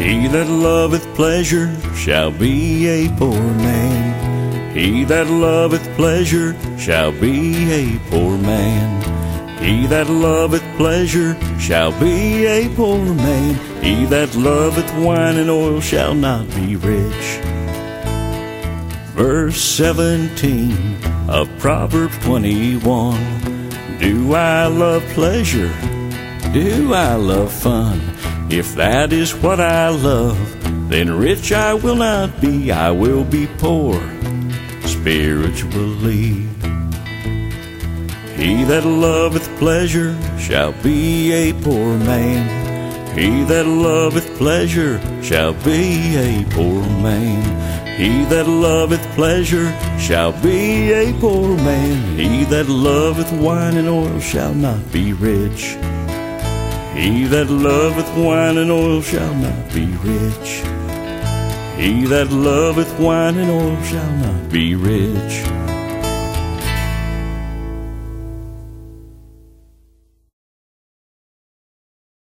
He that loveth pleasure shall be a poor man. He that loveth pleasure shall be a poor man. He that loveth pleasure shall be a poor man. He that loveth wine and oil shall not be rich. Verse 17 of Proverbs 21. Do I love pleasure? Do I love fun? If that is what I love, then rich I will not be. I will be poor spiritually. He that loveth pleasure shall be a poor man. He that loveth pleasure shall be a poor man. He that loveth pleasure shall be a poor man. He that loveth wine and oil shall not be rich. He that loveth wine and oil shall not be rich. He that loveth wine and oil shall not be rich.